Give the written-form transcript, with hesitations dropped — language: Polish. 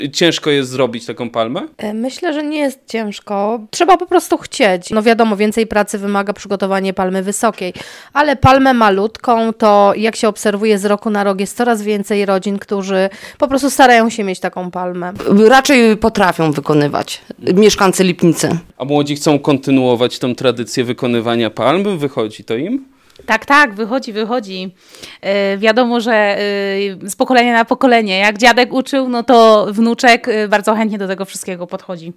Ciężko jest zrobić taką palmę? Myślę, że nie jest ciężko. Trzeba po prostu chcieć. No wiadomo, więcej pracy wymaga przygotowanie palmy wysokiej, ale palmę malutką to jak się obserwuje z roku na rok jest coraz więcej rodzin, którzy po prostu starają się mieć taką palmę. Raczej potrafią wykonywać mieszkańcy Lipnicy. A młodzi chcą kontynuować tą tradycję wykonywania palm? Wychodzi to im? Tak, wychodzi. Wiadomo, że z pokolenia na pokolenie. Jak dziadek uczył, no to wnuczek bardzo chętnie do tego wszystkiego podchodzi.